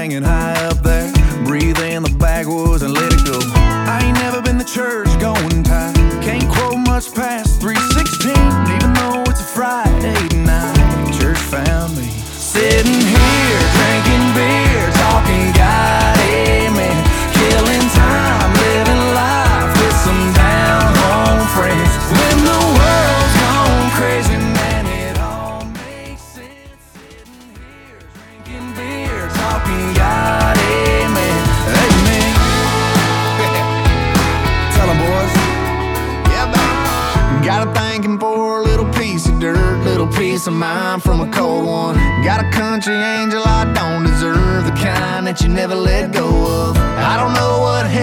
hanging high up there. Breathe in the backwoods and let it go. I ain't never been to church going tight. Can't quote much past 3:16, even though it's a Friday night. Church found me sitting here drinking beer, talking God, amen. Killing time, living life with some down home friends. When the world's gone crazy, man, it all makes sense. Sitting here drinking beer, talking God, amen. Amen. Tell 'em, boys. Yeah, man. Got a thanking for a little piece of dirt, little piece of mind from a cold one. Got a country angel I don't deserve, the kind that you never let go of. I don't know what